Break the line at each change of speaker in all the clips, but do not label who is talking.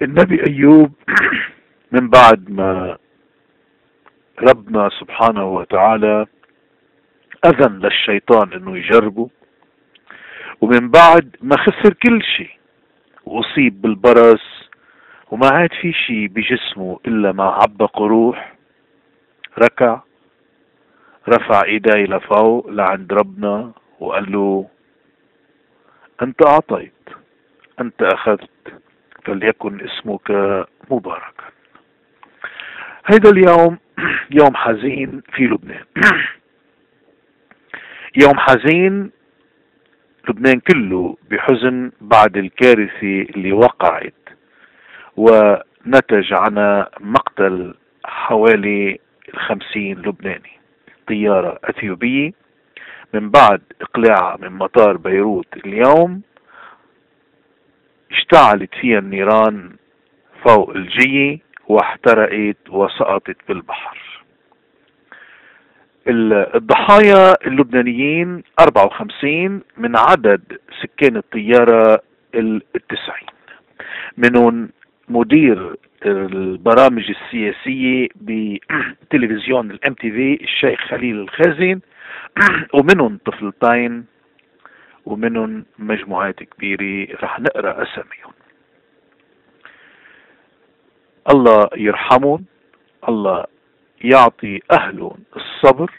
النبي أيوب من بعد ما ربنا سبحانه وتعالى أذن للشيطان إنه يجربه، ومن بعد ما خسر كل شيء وأصيب بالبرص وما عاد في شيء بجسمه إلا ما عبق روح، ركع، رفع إيديه لفوق لعند ربنا وقال له: أنت أعطيت، أنت أخذت، فليكن اسمك مباركا. هيدا اليوم يوم حزين في لبنان. يوم حزين، لبنان كله بحزن بعد الكارثة اللي وقعت ونتج عنها مقتل حوالي 50 لبناني. طيارة أثيوبية من بعد إقلاعها من مطار بيروت اليوم اشتعلت فيها النيران فوق الجية واحترقت وسقطت بالبحر. الضحايا اللبنانيين 54 من عدد سكان الطيارة 90، منهم مدير البرامج السياسية بتلفزيون الام تي في الشيخ خليل الخازن، ومنهم طفلتين، ومنهم مجموعات كبيرة رح نقرأ أساميهم. الله يرحمهم، الله يعطي أهلهم الصبر،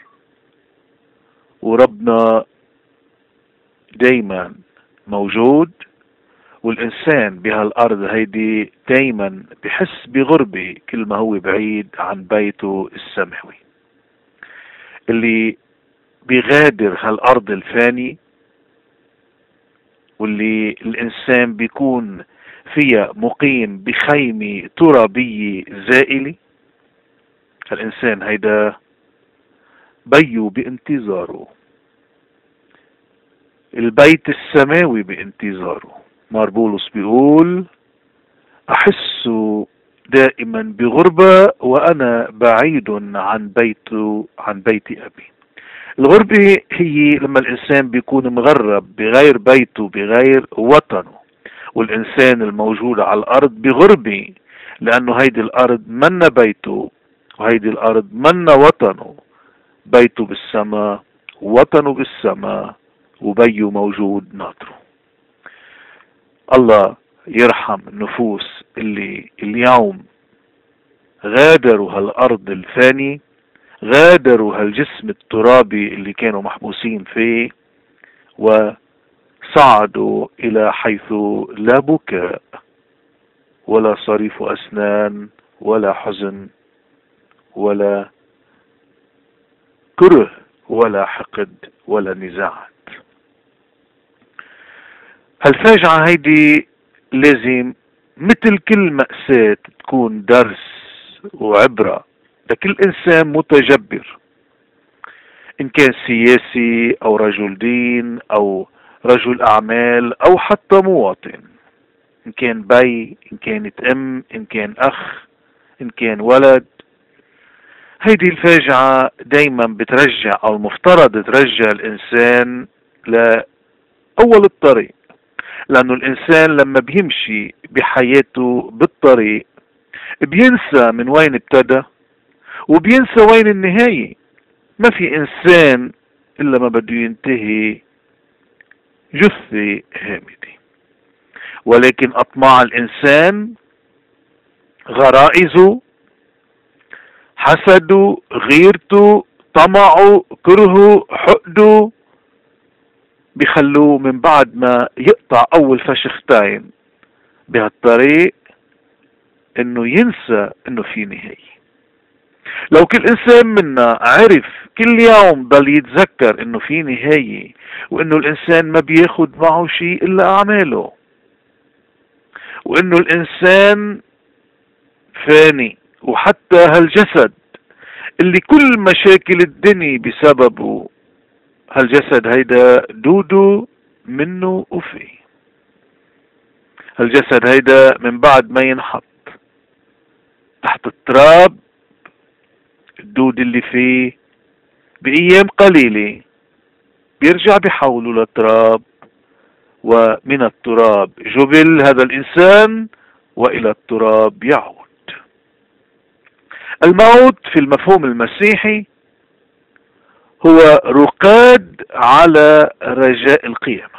وربنا دايما موجود. والإنسان بهالأرض هيدي دايما بحس بغربة كل ما هو بعيد عن بيته السماوي. اللي بيغادر هالأرض الفاني واللي الإنسان بيكون فيها مقيم بخيمة ترابية زائلة، الإنسان هيدا بيو بانتظاره، البيت السماوي بانتظاره. مار بولس بيقول: أحس دائما بغربة وأنا بعيد عن بيت أبي. الغربة هي لما الإنسان بيكون مغرب بغير بيته بغير وطنه، والإنسان الموجود على الأرض بغربة، لأنه هيدي الأرض منا بيته وهيدي الأرض منا وطنه. بيته بالسماء، وطنه بالسماء، وبيه موجود ناطره. الله يرحم النفوس اللي اليوم غادروا هالأرض الفاني، غادروا هالجسم الترابي اللي كانوا محبوسين فيه، وصعدوا إلى حيث لا بكاء ولا صريف أسنان ولا حزن ولا كره ولا حقد ولا نزاعات. هالفاجعة هيدي لازم مثل كل مأساة تكون درس وعبرة لكل إنسان متجبر، إن كان سياسي أو رجل دين أو رجل أعمال أو حتى مواطن، إن كان بي، إن كانت أم، إن كان أخ، إن كان ولد. هيدي الفاجعة دايما بترجع، أو المفترض ترجع الإنسان لأول الطريق، لأنه الإنسان لما بيمشي بحياته بالطريق بينسى من وين ابتدى وبينسى وين النهاية. ما في إنسان إلا ما بده ينتهي جثة هامدة، ولكن أطماع الإنسان، غرائزه، حسده، غيرته، طمعه، كرهه، حقده، بيخلوه من بعد ما يقطع أول فشختين بهالطريق إنه ينسى إنه في نهاية. لو كل إنسان منا عرف كل يوم ضل يتذكر إنه في نهاية، وإنه الإنسان ما بياخد معه شيء إلا أعماله، وإنه الإنسان فاني، وحتى هالجسد اللي كل مشاكل الدنيا بسببه، هالجسد هيدا دودو منه وفيه. هالجسد هيدا من بعد ما ينحط تحت التراب، الدود اللي فيه بأيام قليلة بيرجع بحوله للتراب، ومن التراب جبل هذا الإنسان وإلى التراب يعود. الموت في المفهوم المسيحي هو رقاد على رجاء القيامة.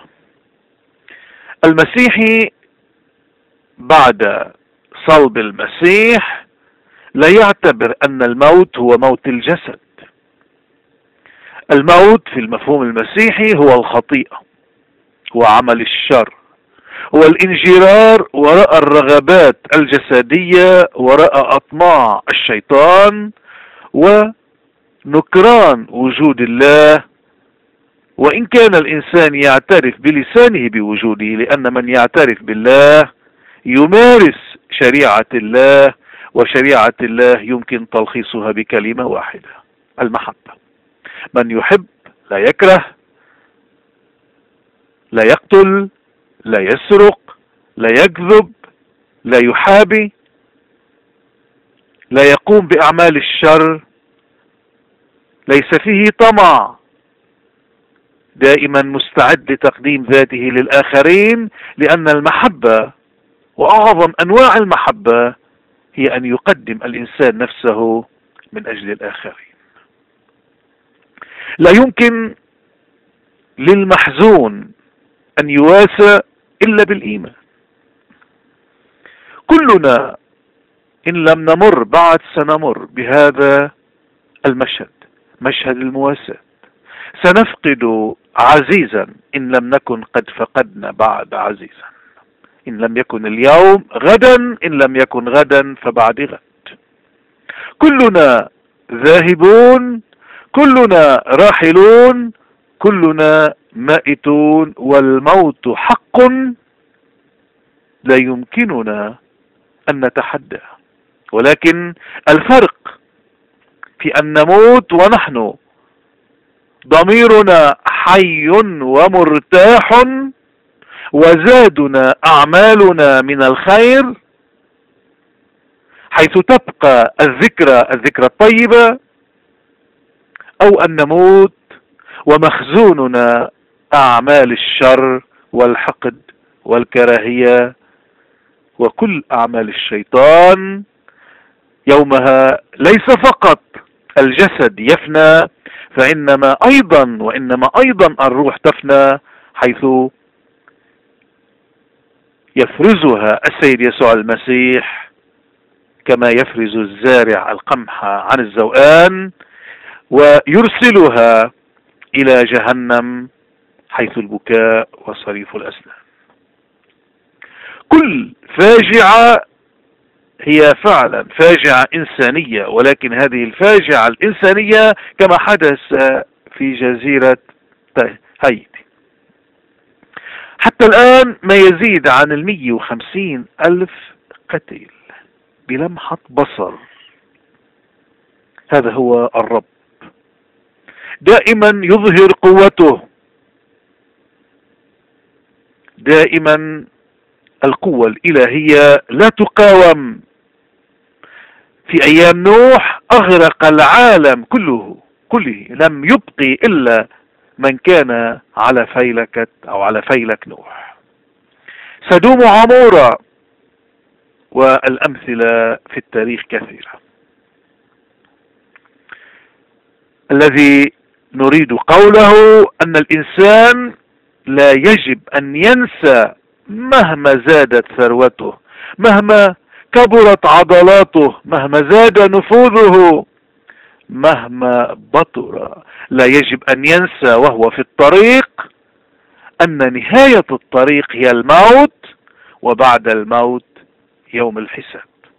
المسيحي بعد صلب المسيح لا يعتبر أن الموت هو موت الجسد. الموت في المفهوم المسيحي هو الخطيئة، هو عمل الشر، هو الانجرار وراء الرغبات الجسدية، وراء أطماع الشيطان، ونكران وجود الله. وإن كان الإنسان يعترف بلسانه بوجوده، لأن من يعترف بالله يمارس شريعة الله، وشريعة الله يمكن تلخيصها بكلمة واحدة: المحبة. من يحب لا يكره، لا يقتل، لا يسرق، لا يكذب، لا يحابي، لا يقوم بأعمال الشر، ليس فيه طمع، دائما مستعد لتقديم ذاته للآخرين، لأن المحبة وأعظم أنواع المحبة هي أن يقدم الإنسان نفسه من أجل الآخرين. لا يمكن للمحزون أن يواسى إلا بالإيمان. كلنا إن لم نمر بعد سنمر بهذا المشهد، مشهد المواساة. سنفقد عزيزا إن لم نكن قد فقدنا بعد عزيزا. إن لم يكن اليوم غدا، إن لم يكن غدا فبعد غد. كلنا ذاهبون، كلنا راحلون، كلنا مائتون، والموت حق لا يمكننا أن نتحدى. ولكن الفرق في أن نموت ونحن ضميرنا حي ومرتاح، وزادنا أعمالنا من الخير، حيث تبقى الذكرى الطيبة، أو أن نموت ومخزوننا أعمال الشر والحقد والكراهية وكل أعمال الشيطان. يومها ليس فقط الجسد يفنى، وإنما أيضا الروح تفنى، حيث يفرزها السيد يسوع المسيح كما يفرز الزارع القمح عن الزوآن، ويرسلها إلى جهنم حيث البكاء وصريف الأسنان. كل فاجعة هي فعلا فاجعة إنسانية، ولكن هذه الفاجعة الإنسانية كما حدث في جزيرة هايتي. حتى الآن ما يزيد عن 150,000 قتيل بلمحة بصر. هذا هو الرب، دائما يظهر قوته، دائما القوة الإلهية لا تقاوم. في أيام نوح أغرق العالم كله، لم يبقي إلا من كان على فيلك أو على فيلك نوح. سدوم وعمورة، والأمثلة في التاريخ كثيرة. الذي نريد قوله أن الإنسان لا يجب أن ينسى مهما زادت ثروته، مهما كبرت عضلاته، مهما زاد نفوذه، مهما بطر، لا يجب أن ينسى وهو في الطريق أن نهاية الطريق هي الموت، وبعد الموت يوم الحساب.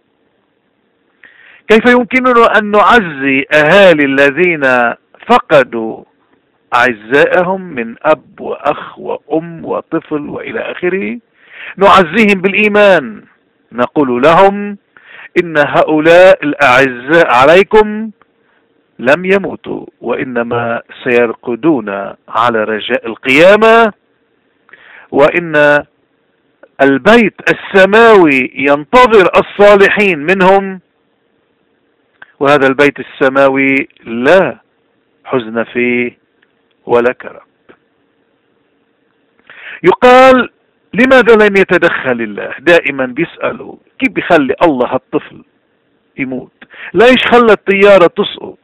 كيف يمكننا أن نعزي أهالي الذين فقدوا أعزائهم من أب وأخ وأم وطفل وإلى آخره؟ نعزيهم بالإيمان، نقول لهم إن هؤلاء الأعزاء عليكم لم يموتوا، وإنما سيرقدون على رجاء القيامة، وإن البيت السماوي ينتظر الصالحين منهم، وهذا البيت السماوي لا حزن فيه ولا كرب. يقال لماذا لم يتدخل الله؟ دائما بيسألوا كيف بيخلي الله هالطفل يموت؟ ليش خلى الطيارة تسقط؟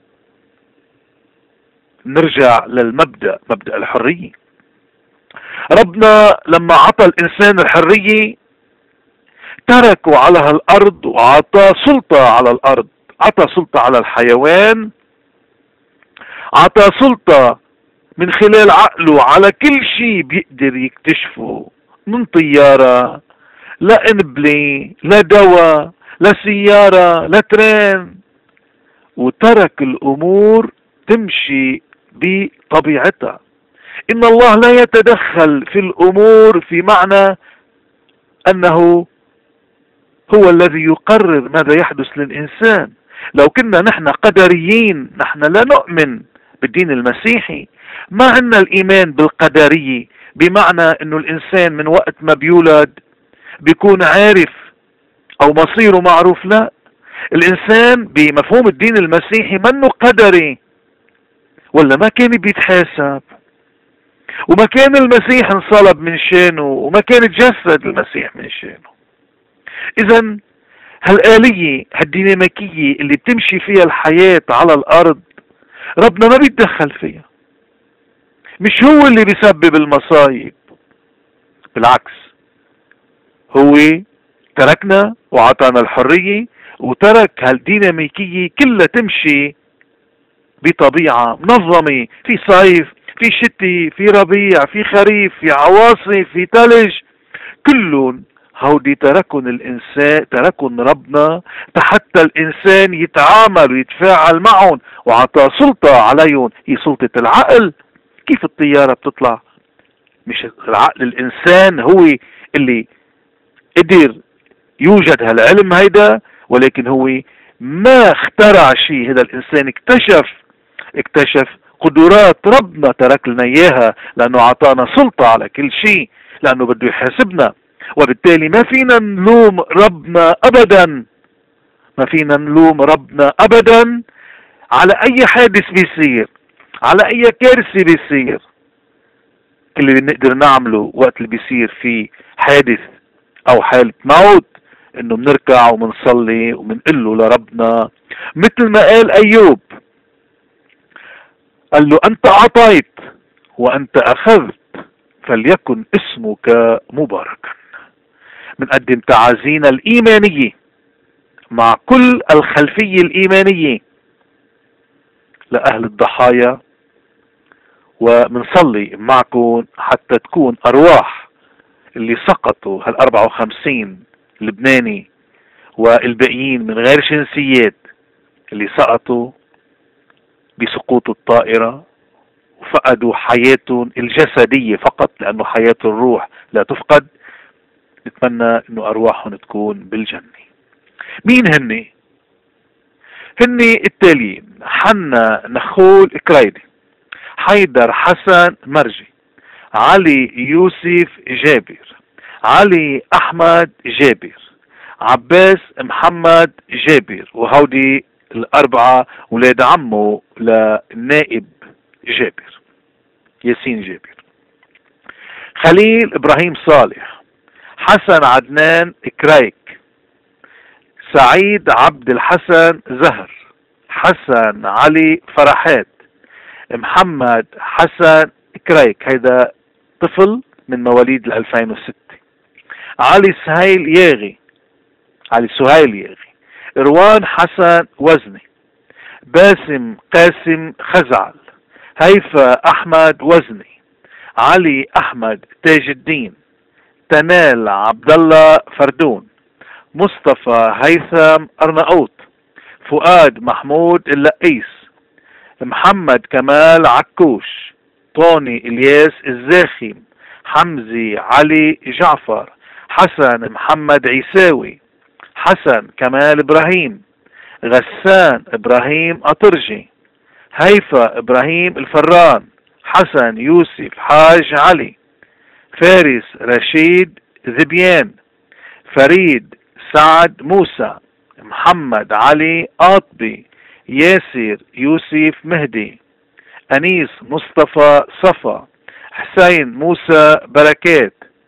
نرجع للمبدأ، مبدأ الحرية. ربنا لما عطى الإنسان الحرية تركه على هالأرض وعطى سلطة على الأرض، عطى سلطة على الحيوان، عطى سلطة من خلال عقله على كل شيء بيقدر يكتشفه، من طيارة لا قنبلة لا دواء لا سيارة لا ترين، وترك الأمور تمشي بطبيعتها. إن الله لا يتدخل في الأمور في معنى أنه هو الذي يقرر ماذا يحدث للإنسان. لو كنا نحن قدريين، نحن لا نؤمن بالدين المسيحي، ما عندنا الإيمان بالقدرية، بمعنى أنه الإنسان من وقت ما بيولد بيكون عارف أو مصيره معروف. لا، الإنسان بمفهوم الدين المسيحي منه قدري، ولا ما كان بيتحاسب، وما كان المسيح انصلب من شانه، وما كان تجسد المسيح من شانه. إذا هالآلية هالديناميكية اللي بتمشي فيها الحياة على الأرض ربنا ما بيتدخل فيها، مش هو اللي بيسبب المصايب، بالعكس هو تركنا وعطانا الحرية، وترك هالديناميكية كلها تمشي بطبيعة منظمة، في صيف في شتي في ربيع في خريف في عواصف في ثلج، كلهم هودي تركن الإنسان، تركن ربنا حتى الإنسان يتعامل ويتفاعل معهم، وعطى سلطة عليهم، هي سلطة العقل. كيف الطيارة بتطلع؟ مش العقل الإنسان هو اللي قدر يوجد هالعلم هيدا، ولكن هو ما اخترع شيء، هذا الإنسان اكتشف قدرات ربنا ترك لنا إياها، لأنه عطانا سلطة على كل شيء، لأنه بده يحاسبنا. وبالتالي ما فينا نلوم ربنا أبدا، ما فينا نلوم ربنا أبدا على أي حادث بيصير، على أي كارثة بيصير. كل اللي بنقدر نعمله وقت اللي بيصير في حادث أو حالة موت إنه بنركع وبنصلي وبنقول له لربنا، مثل ما قال أيوب، قال له أنت أعطيت وأنت أخذت فليكن اسمك مباركا. بنقدم تعازينا الإيمانية مع كل الخلفية الإيمانية لأهل الضحايا، ومنصلي معكم حتى تكون أرواح اللي سقطوا 54 لبناني والباقيين من غير جنسيات اللي سقطوا بسقوط الطائرة وفقدوا حياتهم الجسدية فقط، لأنه حياة الروح لا تفقد. نتمنى أنه أرواحهم تكون بالجنة. مين هني التاليين: حنا نخول كريدي، حيدر حسن مرجي، علي يوسف جابر، علي أحمد جابر، عباس محمد جابر، وهودي الأربعة ولاد عمه للنائب جابر ياسين جابر. خليل إبراهيم صالح، حسن عدنان كريك، سعيد عبد الحسن زهر، حسن علي فرحات، محمد حسن كريك، هيدا طفل من مواليد 2006، علي سهيل ياغي، روان حسن وزني، باسم قاسم خزعل، هيفا أحمد وزني، علي أحمد تاج الدين، تنال عبد الله فردون، مصطفى هيثم أرناؤوط، فؤاد محمود اللقيس، محمد كمال عكوش، طوني إلياس الزاخم، حمزي علي جعفر، حسن محمد عيساوي، حسن كمال إبراهيم، غسان إبراهيم أطرجي، هيفا إبراهيم الفران، حسن يوسف حاج علي، فارس رشيد ذبيان، فريد سعد موسى، محمد علي قاطبي، ياسر يوسف مهدي، أنيس مصطفى صفا، حسين موسى بركات،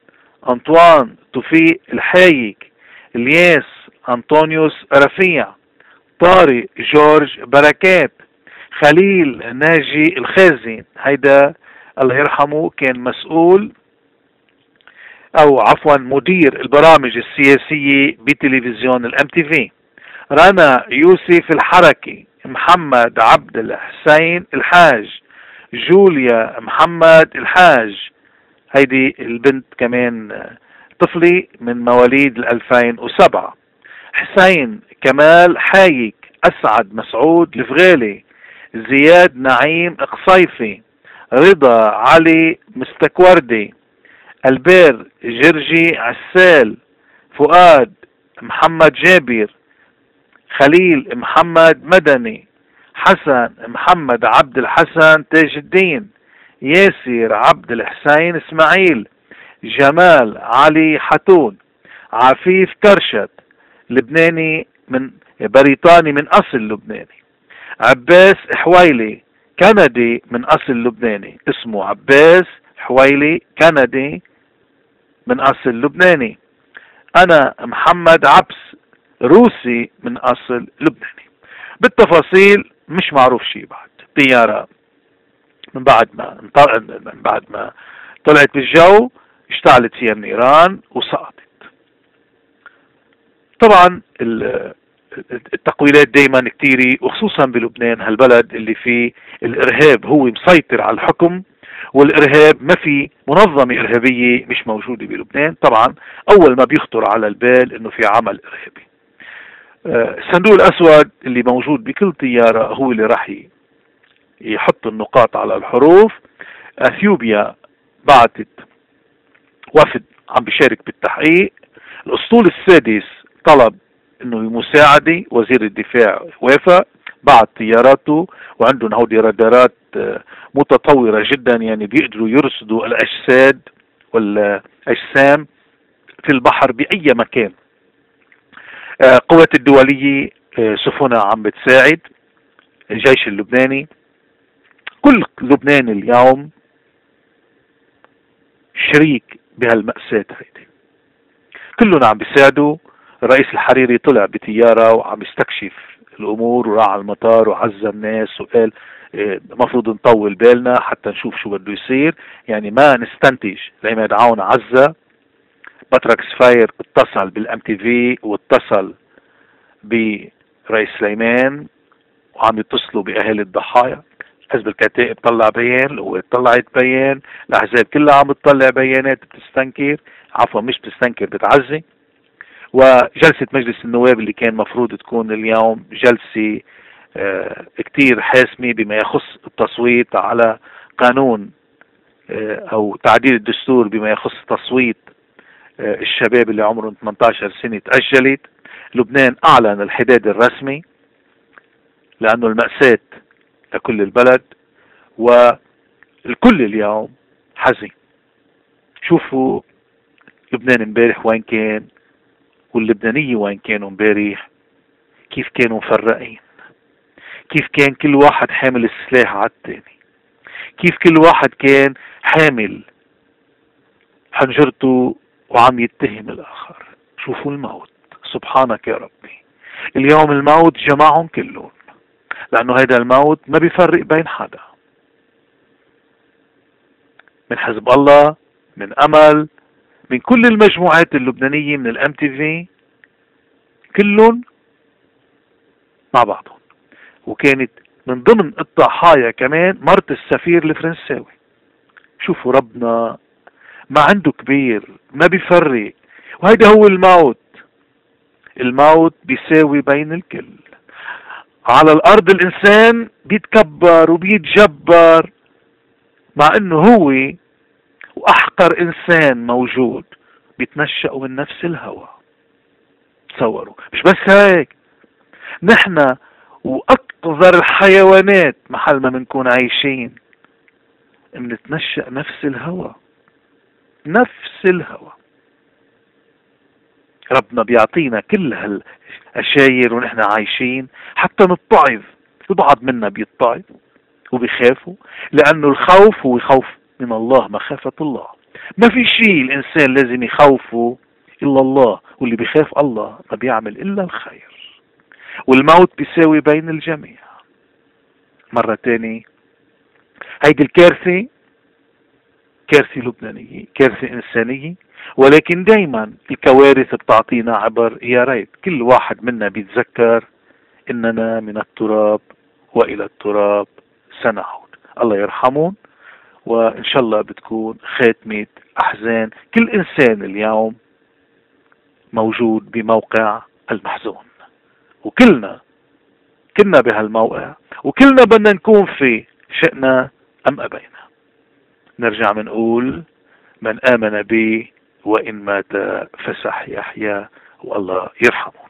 أنطوان توفيق الحايك، الياس أنطونيوس رفيع، طارق جورج بركات، خليل ناجي الخازن، هيدا الله يرحمه كان مسؤول او عفوا مدير البرامج السياسية بتلفزيون الام تي في. رنا يوسف الحركي، محمد عبد الحسين الحاج، جوليا محمد الحاج، هيدي البنت كمان طفلي من مواليد 2007. حسين كمال حايك، اسعد مسعود الفغالي، زياد نعيم قصيفي، رضا علي مستكوردي، البير جرجي عسال، فؤاد محمد جابر، خليل محمد مدني، حسن محمد عبد الحسن تاج الدين، ياسر عبد الحسين اسماعيل، جمال علي حتون، عفيف كرشت لبناني من بريطاني من اصل لبناني، عباس حويلي كندي من اصل لبناني، اسمه عباس حويلي كندي من اصل لبناني. انا محمد عبس روسي من اصل لبناني. بالتفاصيل مش معروف شيء بعد. طيارة من بعد ما طلعت بالجو اشتعلت فيها النيران وسقطت. طبعا التقويلات دايما كتيرة، وخصوصا بلبنان هالبلد اللي فيه الارهاب هو مسيطر على الحكم، والارهاب ما في منظمة ارهابية مش موجودة بلبنان. طبعا اول ما بيخطر على البال انه في عمل ارهابي. الصندوق الاسود اللي موجود بكل طيارة هو اللي راح يحط النقاط على الحروف. اثيوبيا بعتت وفد عم بيشارك بالتحقيق. الاسطول السادس طلب انه المساعدة، وزير الدفاع وافق، بعت طياراته وعندهم هودي رادارات متطورة جدا، يعني بيقدروا يرصدوا الاجساد والاجسام في البحر باي مكان. قوات الدولية سفنها عم بتساعد الجيش اللبناني. كل لبنان اليوم شريك بهالمأساة هيدي، كلهم عم بيساعدوا. الرئيس الحريري طلع بطيارة وعم يستكشف الامور، وراح على المطار وعزى الناس وقال المفروض نطول بالنا حتى نشوف شو بده يصير، يعني ما نستنتج. لعماد عون عزى، بطرك سفاير اتصل بالام تي في واتصل برئيس سليمان وعم يتصلوا باهالي الضحايا. حزب الكتائب طلع بيان، القوات طلعت بيان، الاحزاب كلها عم تطلع بيانات بتستنكر، عفوا مش بتستنكر بتعزي. وجلسة مجلس النواب اللي كان مفروض تكون اليوم جلسة كتير حاسمة بما يخص التصويت على قانون او تعديل الدستور بما يخص تصويت الشباب اللي عمرهم 18 سنة تأجلت. لبنان اعلن الحداد الرسمي لانه المأساة لكل البلد، والكل اليوم حزين. شوفوا لبنان امبارح وين كان، واللبنانية وين كانوا امبارح، كيف كانوا مفرقين، كيف كان كل واحد حامل السلاح على الثاني، كيف كل واحد كان حامل حنجرته وعم يتهم الاخر. شوفوا الموت، سبحانك يا ربي. اليوم الموت جمعهم كلهم، لانه هيدا الموت ما بيفرق بين حدا، من حزب الله، من امل، من كل المجموعات اللبنانية، من الام تي في، كلهم مع بعضهم. وكانت من ضمن الضحايا كمان مرت السفير الفرنساوي. شوفوا ربنا ما عنده كبير، ما بيفرق. وهيدا هو الموت. الموت بيساوي بين الكل. على الارض الانسان بيتكبر وبيتجبر، مع انه هو واحقر انسان موجود بيتنشأوا من نفس الهوى. تصوروا. مش بس هيك، نحن واقذر الحيوانات محل ما بنكون عايشين بنتنشأ نفس الهوى، نفس الهوى. ربنا بيعطينا كل هالاشاير ونحن عايشين حتى نتعظ. البعض منا بيتعظ وبيخافوا، لانه الخوف هو خوف من الله، مخافة الله. ما في شيء الإنسان لازم يخوفه إلا الله، واللي بيخاف الله ما بيعمل إلا الخير، والموت بيساوي بين الجميع. مرة تانية، هيدي الكارثة كارثة لبنانية، كارثة إنسانية، ولكن دايما الكوارث بتعطينا عبر. يا ريت كل واحد منا بيتذكر إننا من التراب وإلى التراب سنعود. الله يرحمون، وإن شاء الله بتكون خاتمة أحزان كل إنسان اليوم موجود بموقع المحزون، وكلنا كنا بهالموقع، وكلنا بدنا نكون في شئنا أم أبينا. نرجع منقول من آمن بي وإن مات فسح يحيا، والله يرحمه.